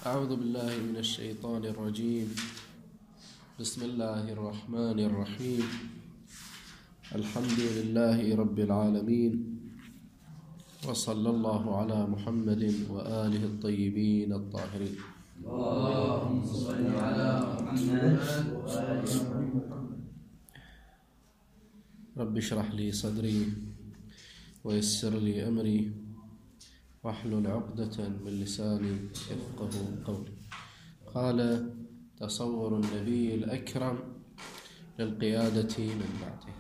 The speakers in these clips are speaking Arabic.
أعوذ بالله من الشيطان الرجيم. بسم الله الرحمن الرحيم. الحمد لله رب العالمين، وصلى الله على محمد وآله الطيبين الطاهرين. اللهم صل على محمد وآل محمد. رب اشرح لي صدري ويسر لي أمري واحلل عقدة من لساني يفقه قولي. قال: تصور النبي الأكرم للقيادة من بعده.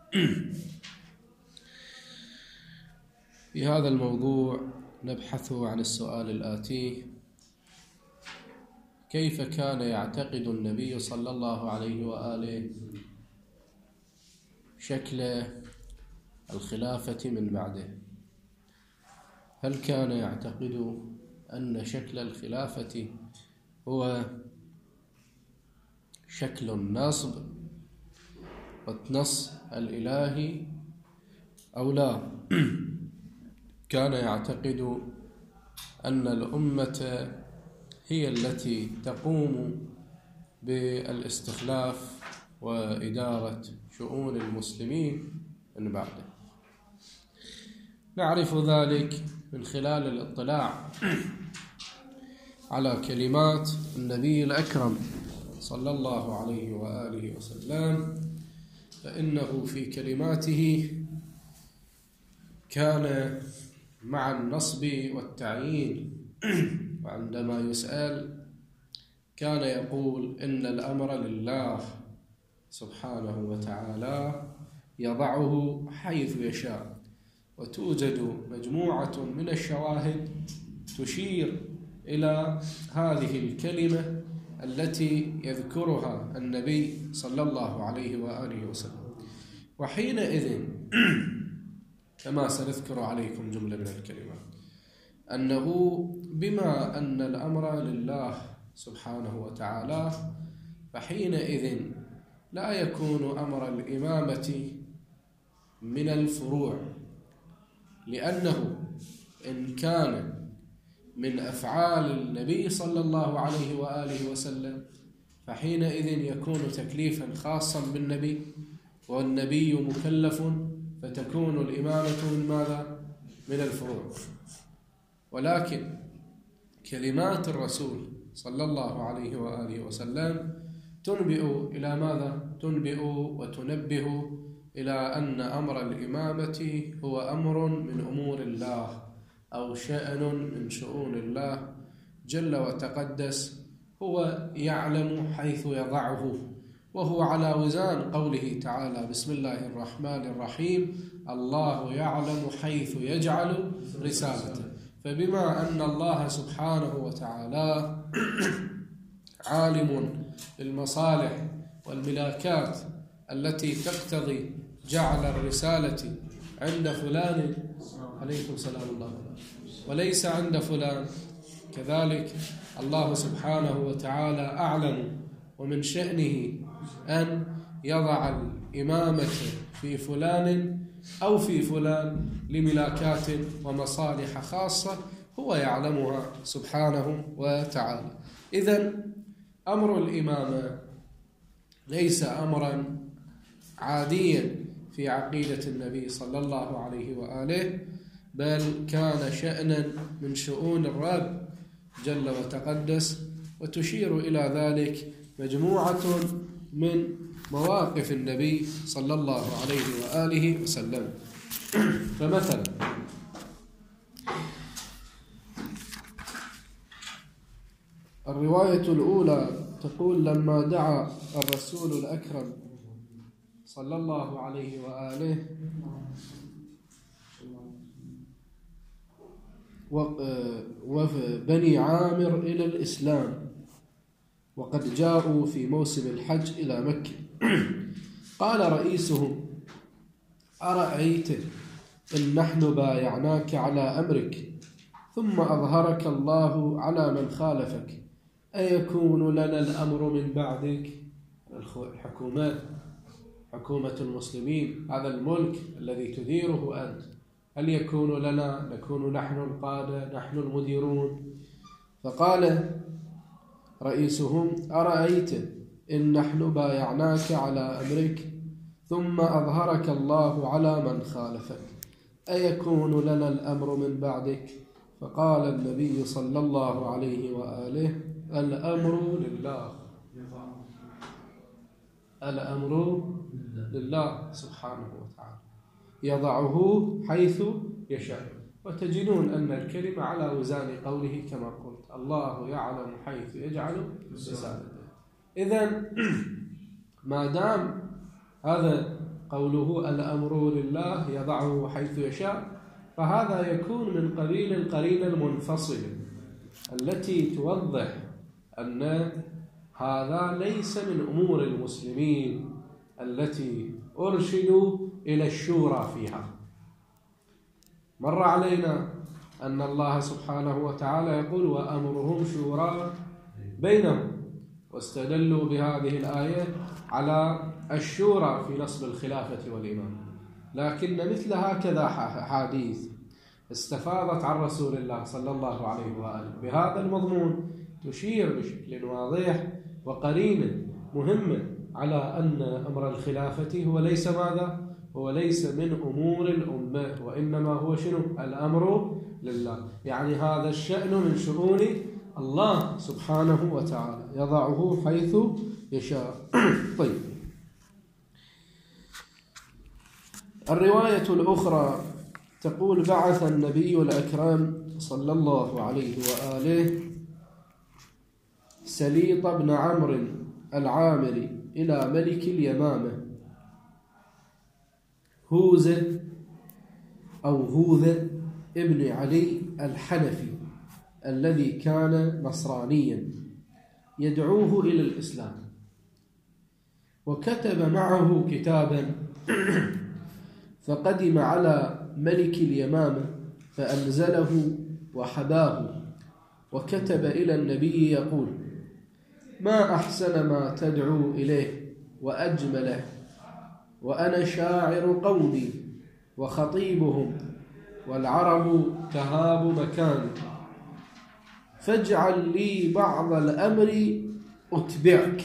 في هذا الموضوع نبحث عن السؤال الآتي: كيف كان يعتقد النبي صلى الله عليه وآله شكل الخلافة من بعده؟ هل كان يعتقد أن شكل الخلافة هو شكل النصب والنص الإلهي أو لا؟ كان يعتقد أن الأمة هي التي تقوم بالاستخلاف وإدارة شؤون المسلمين من بعده. نعرف ذلك من خلال الاطلاع على كلمات النبي الأكرم صلى الله عليه وآله وسلم، فإنه في كلماته كان مع النصب والتعيين، وعندما يسأل كان يقول إن الأمر لله سبحانه وتعالى يضعه حيث يشاء. وتوجد مجموعة من الشواهد تشير إلى هذه الكلمة التي يذكرها النبي صلى الله عليه وآله وسلم. وحينئذ كما سنذكر عليكم جملة من الكلمات، أنه بما أن الأمر لله سبحانه وتعالى، فحينئذ لا يكون أمر الإمامة من الفروع، لأنه إن كان من أفعال النبي صلى الله عليه وآله وسلم فحينئذ يكون تكليفا خاصا بالنبي، والنبي مكلف، فتكون الإمامة من ماذا؟ من الفروع. ولكن كلمات الرسول صلى الله عليه وآله وسلم تنبئ إلى ماذا؟ تنبئ وتنبه إلى أن أمر الإمامة هو أمر من أمور الله، أو شأن من شؤون الله جل وتقدس، هو يعلم حيث يضعه، وهو على وزان قوله تعالى: بسم الله الرحمن الرحيم، الله يعلم حيث يجعل رسالته. فبما أن الله سبحانه وتعالى عالم بالمصالح والملاكات التي تقتضي جعل الرسالة عند فلان، عليكم سلام الله، وليس عند فلان، كذلك الله سبحانه وتعالى أعلم، ومن شأنه أن يضع الإمامة في فلان أو في فلان لملاكات ومصالح خاصة هو يعلمها سبحانه وتعالى. إذن أمر الإمامة ليس أمرا عاديا في عقيدة النبي صلى الله عليه وآله، بل كان شأنا من شؤون الرب جل وتقدس، وتشير إلى ذلك مجموعة من مواقف النبي صلى الله عليه وآله وسلم. فمثلا الرواية الأولى تقول: لما دعا الرسول الأكرم صلى الله عليه وآله وبني عامر إلى الإسلام، وقد جاءوا في موسم الحج إلى مكة، قال رئيسهم: أرأيت إن نحن بايعناك على أمرك، ثم أظهرك الله على من خالفك، أيكون لنا الأمر من بعدك؟ الحكومات، حكومة المسلمين، هذا الملك الذي تديره أنت، هل يكون لنا؟ نكون نحن القادة، نحن المديرون؟ فقال رئيسهم: أرأيت إن نحن بايعناك على أمرك ثم أظهرك الله على من خالفك أيكون لنا الأمر من بعدك؟ فقال النبي صلى الله عليه وآله: الأمر لله. الأمر لله سبحانه وتعالى، يضعه حيث يشاء. وتجدون أن الكلمة على وزان قوله كما قلت: الله يعلم حيث يجعل رسالته. إذن ما دام هذا قوله الأمر لله يضعه حيث يشاء، فهذا يكون من قبيل القرينة المنفصلة التي توضح أن هذا ليس من أمور المسلمين التي أرشدوا إلى الشورى فيها. مر علينا أن الله سبحانه وتعالى يقول: وأمرهم شورى بينهم، واستدلوا بهذه الآية على الشورى في نصب الخلافة والإمامة. لكن مثل هكذا حديث استفاضت عن رسول الله صلى الله عليه وآله بهذا المضمون تشير بشكل واضح وقرينة مهمة على أن أمر الخلافة هو ليس ماذا؟ هو ليس من أمور الأمة، وإنما هو شنو؟ الأمر لله. يعني هذا الشأن من شؤون الله سبحانه وتعالى، يضعه حيث يشاء. طيب، الرواية الأخرى تقول: بعث النبي الأكرم صلى الله عليه وآله سليط بن عمرو العامري إلى ملك اليمامة هوذة ابن علي الحنفي الذي كان نصرانيا يدعوه إلى الإسلام، وكتب معه كتابا فقدم على ملك اليمامة فأنزله وحباه، وكتب إلى النبي يقول: ما أحسن ما تدعو إليه وأجمله، وأنا شاعر قومي وخطيبهم، والعرب تهاب مكاني، فاجعل لي بعض الأمر أتبعك.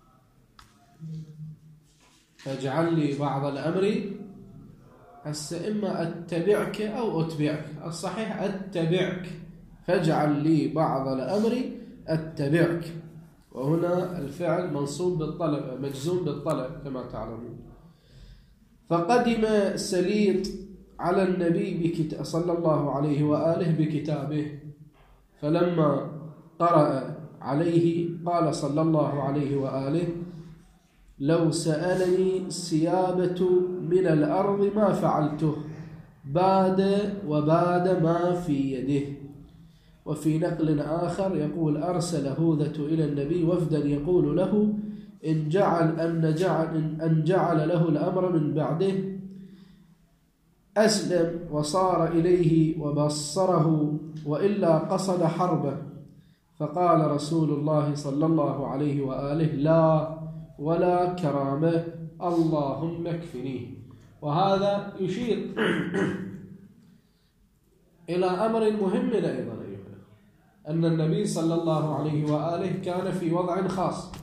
فاجعل لي بعض الأمر، هسه إما أتبعك أو أتبعك، الصحيح أتبعك. فاجعل لي بعض الأمر أتبعك، وهنا الفعل منصوب بالطلب مجزوم بالطلب كما تعلمون. فقدم سليط على النبي صلى الله عليه وآله بكتابه، فلما قرأ عليه قال صلى الله عليه وآله: لو سألني السيابة من الأرض ما فعلته، باد وباد ما في يده. وفي نقل آخر يقول: أرسل هوذة إلى النبي وفدا يقول له إن جعل له الأمر من بعده أسلم وصار إليه وبصره، وإلا قصد حربه. فقال رسول الله صلى الله عليه وآله: لا ولا كرامة، اللهم اكفنيه. وهذا يشير إلى أمر مهم أيضا، أن النبي صلى الله عليه وآله كان في وضع خاص،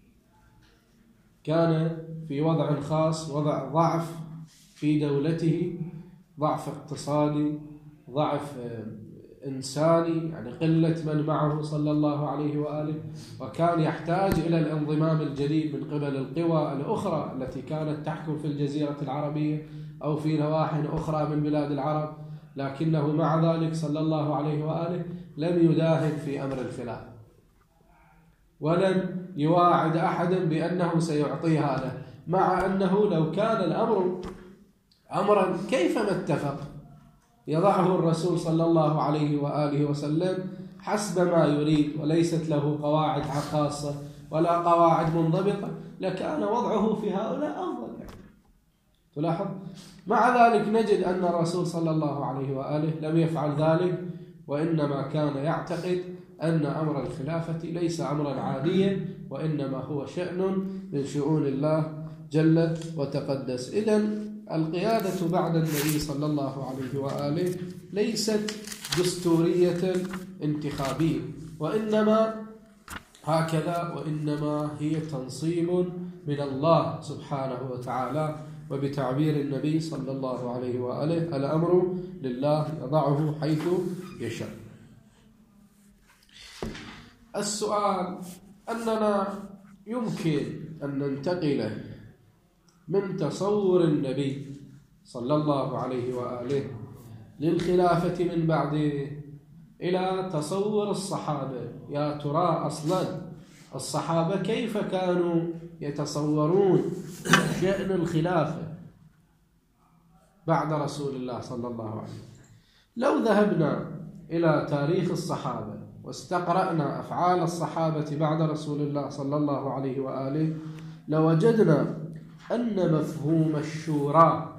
كان في وضع خاص، وضع ضعف في دولته، ضعف اقتصادي، ضعف إنساني، يعني قلة من معه صلى الله عليه وآله، وكان يحتاج إلى الانضمام الجديد من قبل القوى الأخرى التي كانت تحكم في الجزيرة العربية أو في نواحي أخرى من بلاد العرب. لكنه مع ذلك صلى الله عليه وآله لم يداهن في أمر الخلافة، ولم يواعد أحدا بأنه سيعطيها له، مع أنه لو كان الأمر أمرا كيفما اتفق يضعه الرسول صلى الله عليه وآله وسلم حسب ما يريد، وليست له قواعد خاصة ولا قواعد منضبطة، لكان وضعه في هؤلاء أفضل. تلاحظ؟ مع ذلك نجد أن الرسول صلى الله عليه وآله لم يفعل ذلك، وإنما كان يعتقد أن أمر الخلافة ليس أمرا عاديا، وإنما هو شأن من شؤون الله جل وتقدس. إذن القيادة بعد النبي صلى الله عليه وآله ليست دستورية انتخابية، وإنما هكذا، وإنما هي تنصيب من الله سبحانه وتعالى. وبتعبير النبي صلى الله عليه وآله: الأمر لله يضعه حيث يشاء. السؤال: أننا يمكن أن ننتقل من تصور النبي صلى الله عليه وآله للخلافة من بعده إلى تصور الصحابة. يا ترى أصلا الصحابة كيف كانوا يتصورون شأن الخلافة بعد رسول الله صلى الله عليه وسلم؟ لو ذهبنا إلى تاريخ الصحابة واستقرأنا أفعال الصحابة بعد رسول الله صلى الله عليه وآله لوجدنا أن مفهوم الشورى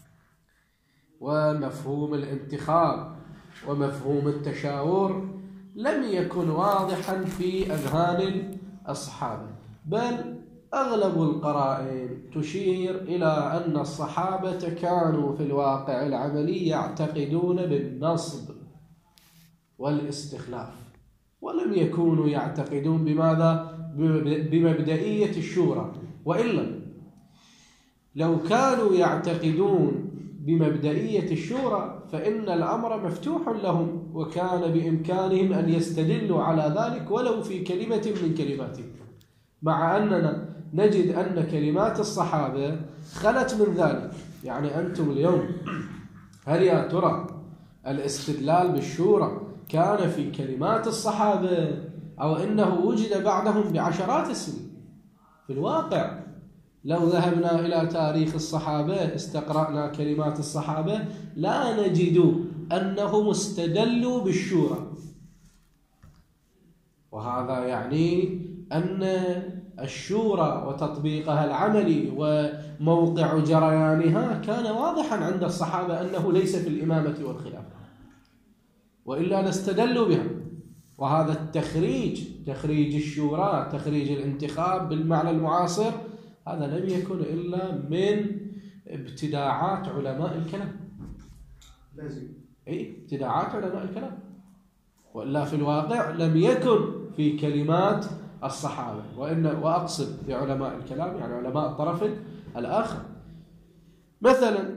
ومفهوم الانتخاب ومفهوم التشاور لم يكن واضحا في أذهان الصحابة، بل أغلب القرائن تشير إلى أن الصحابة كانوا في الواقع العملي يعتقدون بالنصب والاستخلاف، ولم يكونوا يعتقدون بماذا؟ بمبدئية الشورى. وإلا لو كانوا يعتقدون بمبدئية الشورى فإن الأمر مفتوح لهم، وكان بإمكانهم أن يستدلوا على ذلك ولو في كلمة من كلماتهم، مع أننا نجد أن كلمات الصحابة خلت من ذلك. يعني أنتم اليوم هل يا ترى الاستدلال بالشورى كان في كلمات الصحابة أو إنه وجد بعدهم بعشرات السنين؟ في الواقع لو ذهبنا إلى تاريخ الصحابة استقرأنا كلمات الصحابة لا نجد أنهم استدلوا بالشورى، وهذا يعني أن الشورى وتطبيقها العملي وموقع جريانها كان واضحا عند الصحابة أنه ليس في الإمامة والخلافة، وإلا لاستدلوا بها. وهذا التخريج، تخريج الشورى، تخريج الانتخاب بالمعنى المعاصر، هذا لم يكن إلا من ابتداعات علماء الكلام. لازم ابتداعات علماء الكلام، وإلا في الواقع لم يكن في كلمات الصحابة، وأقصد بعلماء الكلام يعني علماء الطرف الآخر. مثلا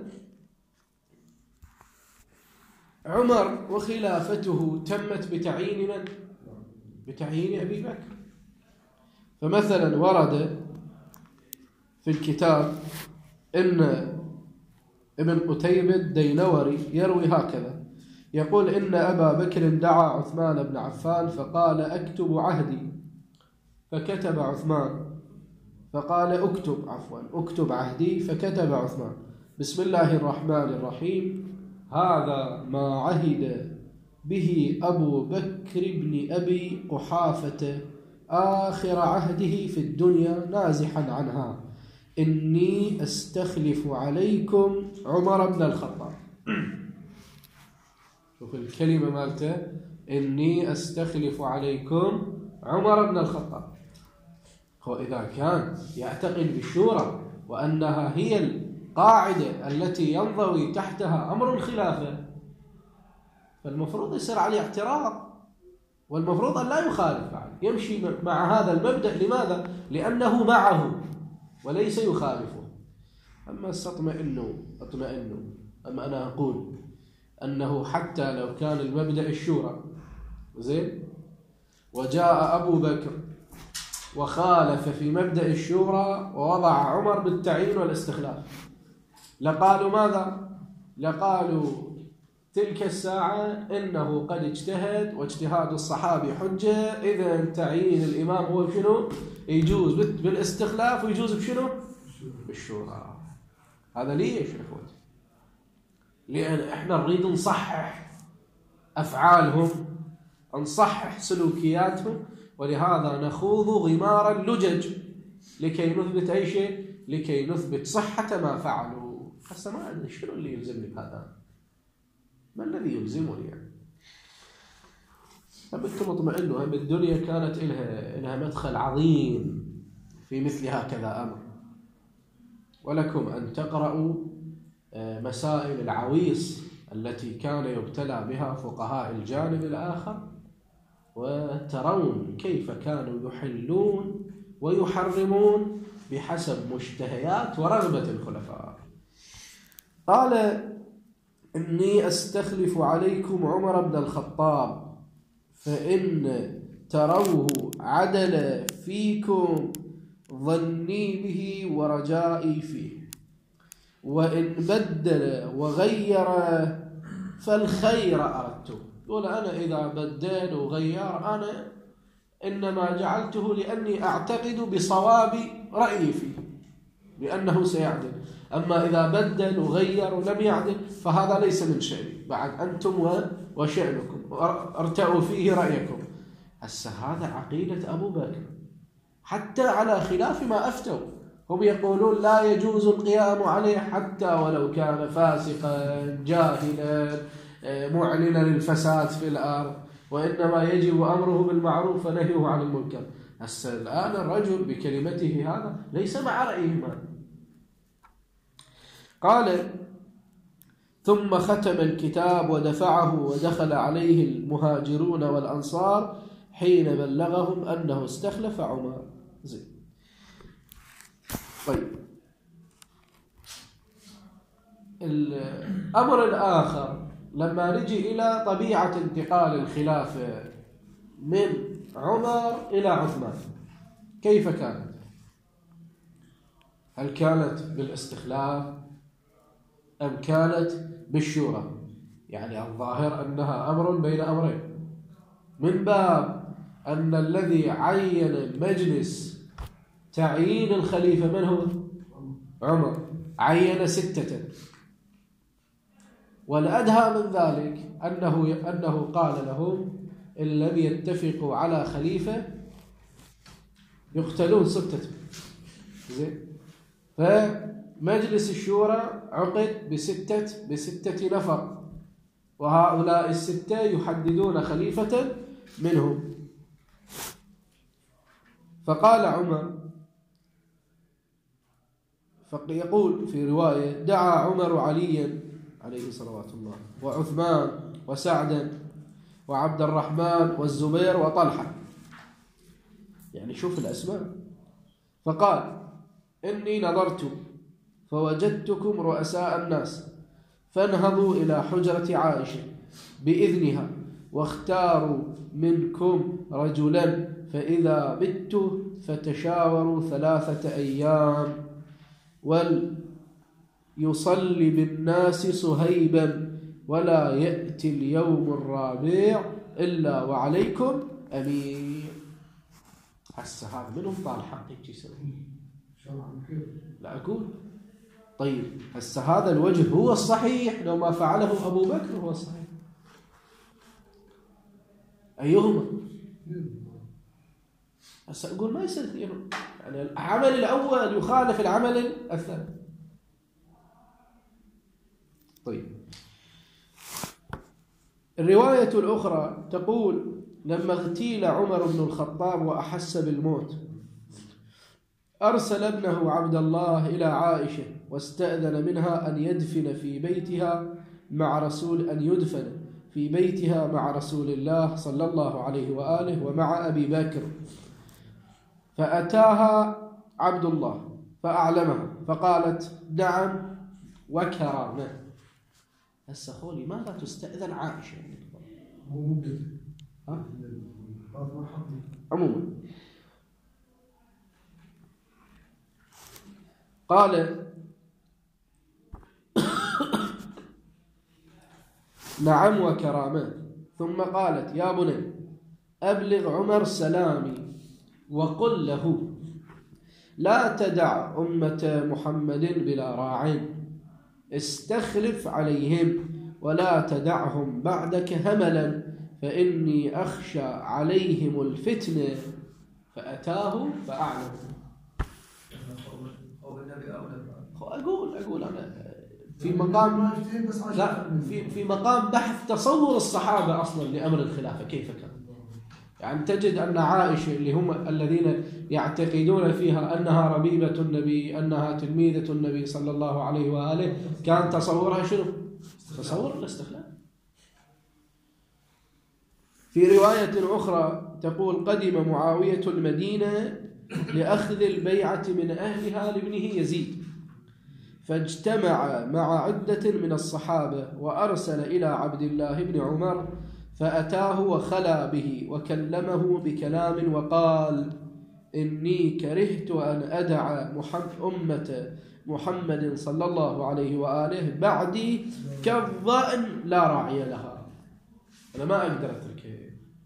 عمر وخلافته تمت بتعيين من؟ بتعيين أبي بكر. فمثلا ورد في الكتاب إن ابن قتيبة الدينوري يروي هكذا، يقول إن أبا بكر دعا عثمان بن عفان فقال أكتب عهدي، فكتب عثمان، فقال اكتب عهدي، فكتب عثمان بسم الله الرحمن الرحيم هذا ما عهد به أبو بكر بن أبي قحافة آخر عهده في الدنيا نازحا عنها، إني أستخلف عليكم عمر بن الخطاب. شوف الكلمة مالته، إني أستخلف عليكم عمر بن الخطاب. وإذا كان يعتقد بالشورى وأنها هي القاعدة التي ينضوي تحتها أمر الخلافة، فالمفروض يصير عليه اعتراض، والمفروض أن لا يخالف، يمشي مع هذا المبدأ. لماذا؟ لأنه معه وليس يخالفه. أما اطمئنوا، أما أنا أقول أنه حتى لو كان المبدأ الشورى زين وجاء أبو بكر وخالف في مبدأ الشورى ووضع عمر بالتعيين والاستخلاف، لقالوا ماذا؟ لقالوا تلك الساعة إنه قد اجتهد واجتهاد الصحابي حجة، إذا تعيين الإمام هو بشنو؟ يجوز بالاستخلاف ويجوز بشنو؟ بالشورى. هذا ليش يا اخوتي؟ لأن احنا نريد نصحح أفعالهم، نصحح سلوكياتهم، ولهذا نخوض غمار اللجج لكي نثبت أي شيء، لكي نثبت صحة ما فعلوا. هسه ما أدري شنو اللي يلزمني بهذا، ما الذي يلزمني يعني؟ أبدكم اطمئنوا، هم الدنيا كانت إلها مدخل عظيم في مثل هكذا أمر، ولكم أن تقرأوا مسائل العويص التي كان يبتلى بها فقهاء الجانب الآخر، وترون كيف كانوا يحلون ويحرمون بحسب مشتهيات ورغبة الخلفاء. قال: إني أستخلف عليكم عمر بن الخطاب فإن تروه عدل فيكم ظني به ورجائي فيه، وإن بدل وغير فالخير أردته. يقول: أنا إذا بدل وغير أنا إنما جعلته لأني أعتقد بصواب رأيي فيه لأنه سيعدل. أما إذا بدل وغير ولم يعدل فهذا ليس من شأني، بعد أنتم وشأنكم ارتأوا فيه رأيكم. هسه هذا عقيدة أبو بكر حتى على خلاف ما أفتوا. هم يقولون لا يجوز القيام عليه حتى ولو كان فاسقا جاهلا معلنا للفساد في الأرض، وإنما يجب أمره بالمعروف ونهيه عن المنكر. هسه الآن الرجل بكلمته هذا ليس مع رأيهما. قال: ثم ختم الكتاب ودفعه ودخل عليه المهاجرون والأنصار حين بلغهم أنه استخلف عمر. زين. طيب، الأمر الآخر لما نجي إلى طبيعة انتقال الخلافة من عمر إلى عثمان كيف كانت؟ هل كانت بالاستخلاف أم كانت بالشورى؟ يعني الظاهر أنها أمر بين أمرين، من باب أن الذي عين مجلس تعيين الخليفة من هو؟ عمر، عين 6. والأدهى من ذلك أنه قال لهم: إن لم يتفقوا على خليفة يقتلون 6. زين. فمجلس الشورى عقد بستة نفر، وهؤلاء 6 يحددون خليفة منهم. فقال عمر، فيقول في رواية: دعا عمر عليا عليه صلوات الله وعثمان وسعدا وعبد الرحمن والزبير وطلحة، يعني شوف الأسماء. فقال: إني نظرت فوجدتكم رؤساء الناس، فانهضوا إلى حجرة عائشة بإذنها واختاروا منكم رجلا، فإذا مت فتشاوروا 3 أيام، وليصلي بالناس صهيبا، ولا يأتي اليوم الرابع إلا وعليكم أمير. هسه هذا منهم طال حقك يسوي؟ لا أقول. طيب هسه هذا الوجه هو الصحيح لو ما فعله أبو بكر هو الصحيح، أيهما؟ هسه أقول ما يصير، يعني العمل الأول يخالف العمل الثاني. طيب، الرواية الأخرى تقول: لما اغتيل عمر بن الخطاب وأحس بالموت أرسل ابنه عبد الله إلى عائشة واستأذن منها أن يدفن في بيتها مع رسول الله صلى الله عليه وآله ومع أبي بكر. فأتاها عبد الله فأعلمها فقالت: نعم وكرامة. هسه خولي ماذا تستأذن عائشة؟ عموما قال: نعم وكرامة. ثم قالت: يا بني أبلغ عمر سلامي وقل له: لا تدع أمة محمد بلا راع، استخلف عليهم ولا تدعهم بعدك هملا، فإني أخشى عليهم الفتنة. فأتاه فأعلم. أقول أنا في مقام بحث تصور الصحابة أصلا لأمر الخلافة كيف كان. يعني تجد أن عائشة اللي هم الذين يعتقدون فيها أنها ربيبة النبي، أنها تلميذة النبي صلى الله عليه وآله، كان تصورها شنو؟ تصور الاستخلاف. في رواية أخرى تقول: قدم معاوية المدينة لأخذ البيعة من أهلها لابنه يزيد، فاجتمع مع عدة من الصحابة وأرسل إلى عبد الله بن عمر فأتاه وخلا به وكلمه بكلام وقال: إني كرهت أن أدع أمة محمد صلى الله عليه وآله بعدي كالظأن لا راعي لها. أنا ما أقدر أتركه.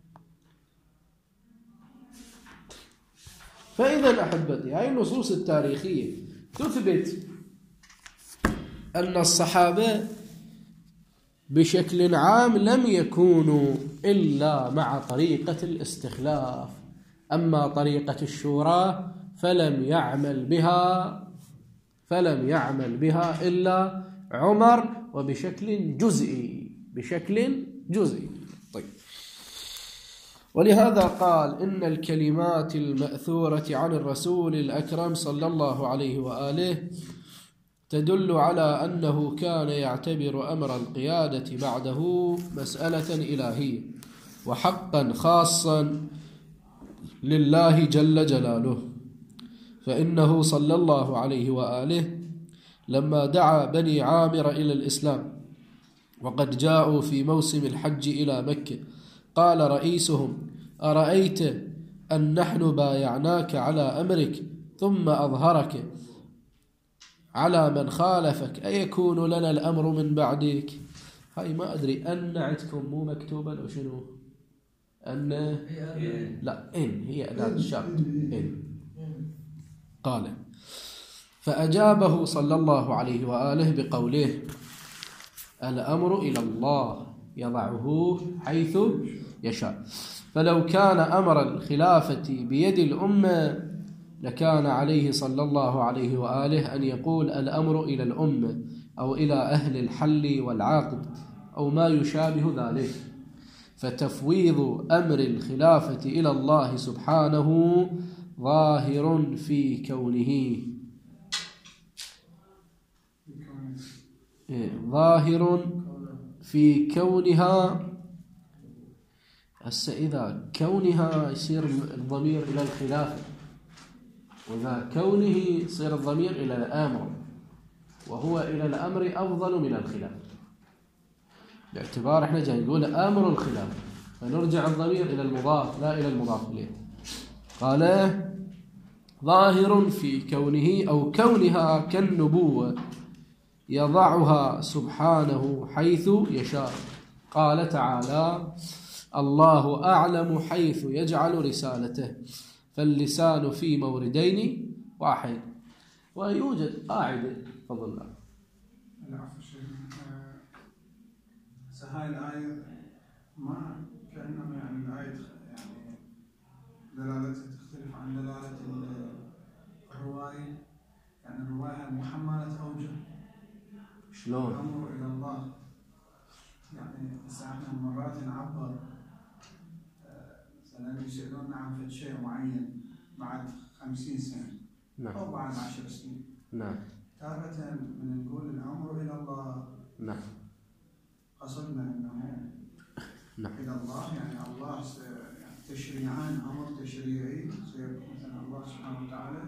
فإذا أحبتي، هاي النصوص التاريخية تثبت أن الصحابة بشكل عام لم يكونوا إلا مع طريقة الاستخلاف، أما طريقة الشورى فلم يعمل بها إلا عمر، وبشكل جزئي. طيب، ولهذا قال: إن الكلمات المأثورة عن الرسول الأكرم صلى الله عليه وآله تدل على أنه كان يعتبر أمر القيادة بعده مسألة إلهية وحقا خاصا لله جل جلاله، فإنه صلى الله عليه وآله لما دعا بني عامر إلى الإسلام وقد جاءوا في موسم الحج إلى مكة، قال رئيسهم: أرأيت أن نحن بايعناك على أمرك ثم أظهرك على من خالفك أيكون لنا الأمر من بعدك؟ هاي ما أدري، أن عندكم مو مكتوبة أو شنو؟ أن لا، إن هي أداة الشرط. إن قال: فأجابه صلى الله عليه وآله بقوله: الأمر إلى الله يضعه حيث يشاء. فلو كان أمر الخلافة بيد الأمة لكان عليه صلى الله عليه وآله أن يقول: الأمر إلى الأمة أو إلى أهل الحل والعقد أو ما يشابه ذلك. فتفويض أمر الخلافة إلى الله سبحانه ظاهر في كونها. هسه إذا كونها يصير الضمير إلى الخلافة، وإذا كونه يصير الضمير إلى الأمر، وهو إلى الأمر أفضل من الخلافة، باعتبار إحنا جاي نقول أمر الخلافة، فنرجع الضمير إلى المضاف لا إلى المضاف إليه. قال: ظاهر في كونه أو كونها كالنبوة يضعها سبحانه حيث يشاء. قال تعالى: الله أعلم حيث يجعل رسالته، فاللسان في موردين واحد. ويوجد قاعدة فضل الله. العفو شيخنا، هاي الآية ما كأنما يعني الآية يعني دلالتها تختلف عن دلالة الرواية، يعني الرواية محملة أوجه. شلون؟ الأمر إلى الله، يعني احنا مرات نعبر مثلا يسألوننا عن فد شيء معين بعد 50 سنة نعم. أو بعد 10 سنين. نعم. تارة من نقول الأمر إلى الله. نعم. قصدنا أنه نعم. إلى الله، يعني الله يعني تشريعان، أمر تشريعي مثلا الله سبحانه وتعالى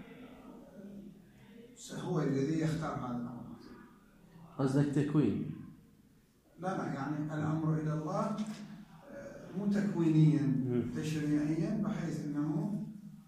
هو الذي يختار هذا الأمر. قصدك تكوين؟ لا يعني الأمر إلى الله مو تكوينيا تشريعيا، بحيث أنه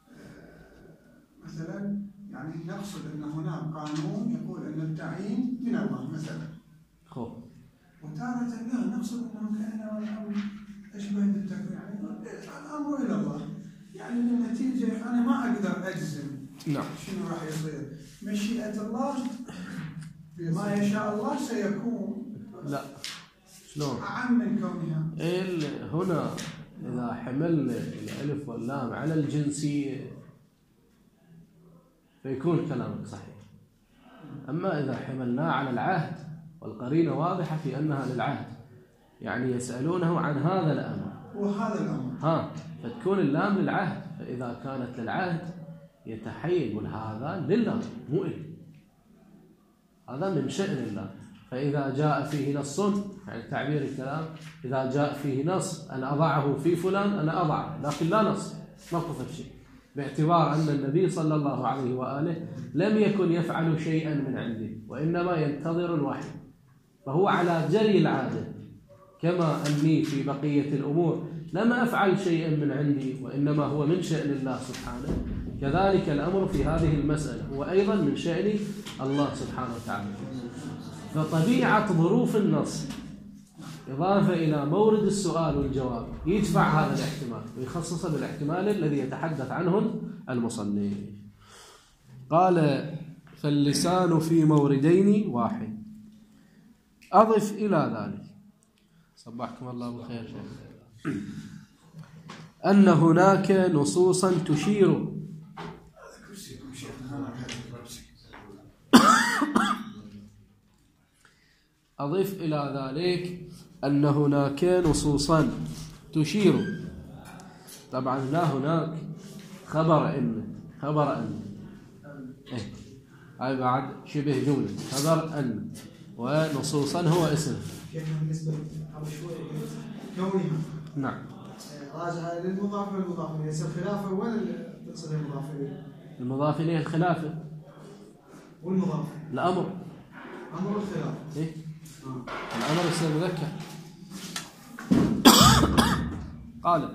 مثلا يعني نقصد أن هناك قانون يقول أن التعيين من الله مثلا، وتارة لا نقصد أنه كأنه الأمر أشبه بالتكوين، يعني الأمر إلى الله، يعني النتيجة أنا ما أقدر أجزم نعم شنو راح يصير، مشيئة الله ما يشاء الله سيكون. لا شلون؟ أعم من كونها. هنا إذا حملنا الألف واللام على الجنسية فيكون كلامك صحيح، أما إذا حملناه على العهد والقرينة واضحة في أنها للعهد، يعني يسألونه عن هذا الأمر وهذا الأمر فتكون اللام للعهد، فإذا كانت للعهد يتحيل يقول هذا لله مو إلي، هذا من شأن الله، فإذا جاء فيه نص، يعني تعبير الكلام، إذا جاء فيه نص أن أضعه في فلان أنا أضعه، لكن لا نص ما قصد شيء، باعتبار أن النبي صلى الله عليه وآله لم يكن يفعل شيئا من عنده، وإنما ينتظر الوحي، فهو على جري العادة، كما أني في بقية الأمور لم أفعل شيئا من عندي وإنما هو من شأن الله سبحانه، كذلك الأمر في هذه المسألة هو أيضا من شأن الله سبحانه وتعالى. فطبيعة ظروف النص إضافة إلى مورد السؤال والجواب يدفع هذا الاحتمال ويخصصه بالاحتمال الذي يتحدث عنه المصنف. قال: فاللسان في موردين واحد. أضف إلى ذلك، صبحكم الله بالخير شيخ، أن هناك نصوصا تشير أضف إلى ذلك أن هناك نصوصا تشير، طبعا لا هناك خبر أن هاي بعد شبه جملة، خبر أن، ونصوصا هو اسم. بالنسبة كونها نعم راجعة للمضاف والمضاف إليه، يصير خلافه ولا تقصد المضاف إليه؟ المضاف إليه الخلافة والمضاف الأمر، أمر الخلاف. إيه؟ الأمر يصير مذكر. قال: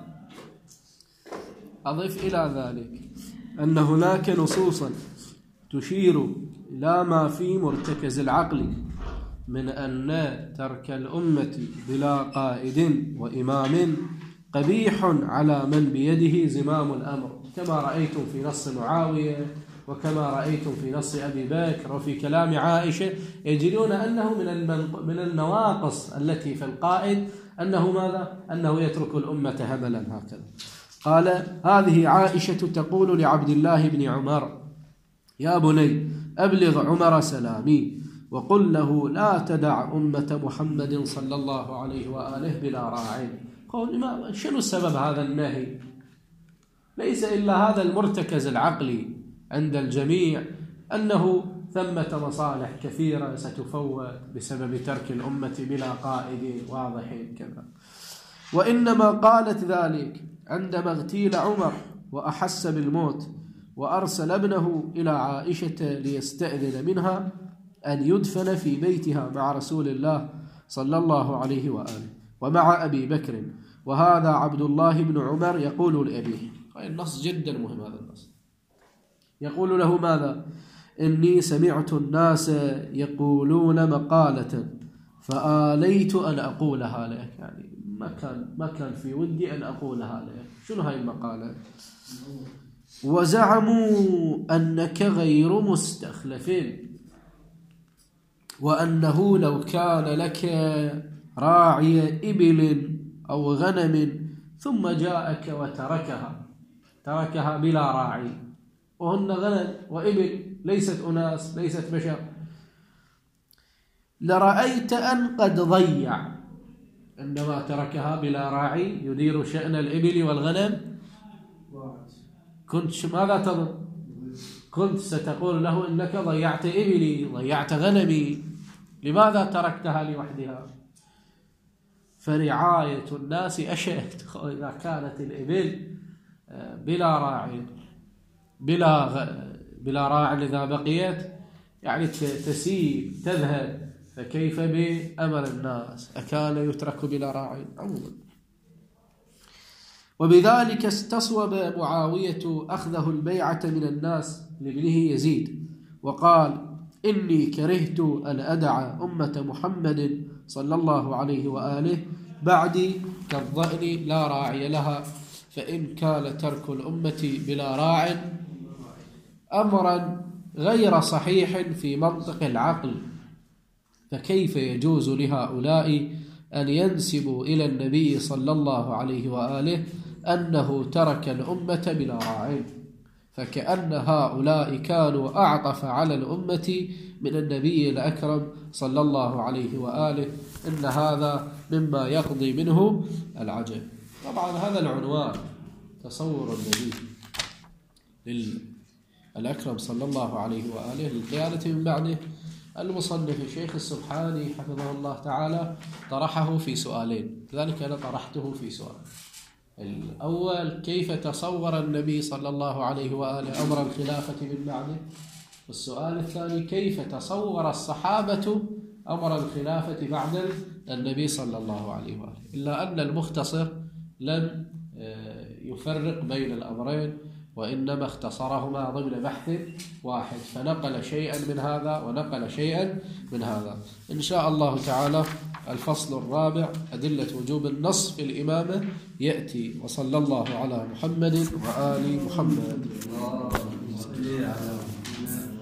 أضف إلى ذلك أن هناك نصوصا تشير إلى ما في مرتكز العقل من أن ترك الأمة بلا قائد وإمام قبيح على من بيده زمام الأمر، كما رأيتم في نص معاوية وكما رأيتم في نص أبي بكر وفي كلام عائشة، يجدون أنه من النواقص التي في القائد أنه ماذا؟ أنه يترك الأمة هبلا هكذا. قال: هذه عائشة تقول لعبد الله بن عمر: يا بني أبلغ عمر سلامي وقل له لا تدع أمة محمد صلى الله عليه وآله بلا راع. قول شنو سبب هذا النهي؟ ليس إلا هذا المرتكز العقلي عند الجميع أنه ثمة مصالح كثيرة ستفوت بسبب ترك الأمة بلا قائد واضح كذا. وإنما قالت ذلك عندما اغتيل عمر وأحس بالموت وأرسل ابنه إلى عائشة ليستأذن منها أن يدفن في بيتها مع رسول الله صلى الله عليه وآله ومع أبي بكر. وهذا عبد الله بن عمر يقول لأبيه، النص جدا مهم هذا النص، يقول له ماذا؟ إني سمعت الناس يقولون مقالة فآليت أن أقولها لك، يعني ما كان في ودي أن أقولها لك. شنو هاي المقالة؟ وزعموا أنك غير مستخلف، وأنه لو كان لك راعي إبل أو غنم ثم جاءك تركها بلا راعي، وهن غنم وإبل ليست أناس ليست بشر، لرأيت أن قد ضيع عندما تركها بلا راعي يدير شأن الإبل والغنم. كنت ماذا تظن؟ كنت ستقول له إنك ضيعت إبلي ضيعت غنمي، لماذا تركتها لوحدها؟ فرعاية الناس أشد. إذا كانت الإبل بلا راعي بلا راعي إذا بقيت يعني تسيب تذهب، فكيف بأمر الناس؟ أكان يترك بلا راعي عموما. وبذلك استصوب معاوية أخذه البيعة من الناس لابنه يزيد، وقال: إني كرهت أن أدع أمة محمد صلى الله عليه وآله بعدي كالظأن لا راعي لها، فإن كان ترك الأمة بلا راع أمرا غير صحيح في منطق العقل، فكيف يجوز لهؤلاء أن ينسبوا إلى النبي صلى الله عليه وآله أنه ترك الأمة بلا راع، فكأن هؤلاء كانوا أعطف على الأمة من النبي الأكرم صلى الله عليه وآله. إن هذا مما يقضي منه العجب. طبعا هذا العنوان تصور النبي للأكرم صلى الله عليه وآله للقيادة من بعده المصنف الشيخ السبحاني حفظه الله تعالى طرحه في سؤالين، لذلك أنا طرحته في سؤال. الأول: كيف تصور النبي صلى الله عليه وآله أمر الخلافة من بعده؟ والسؤال الثاني: كيف تصور الصحابة أمر الخلافة بعد النبي صلى الله عليه وآله؟ إلا أن المختصر لم يفرق بين الأمرين، وإنما اختصرهما ضمن بحث واحد، فنقل شيئا من هذا ونقل شيئا من هذا. إن شاء الله تعالى الفصل الرابع: أدلة وجوب النص في الإمامة يأتي. وصلى الله على محمد وآل محمد.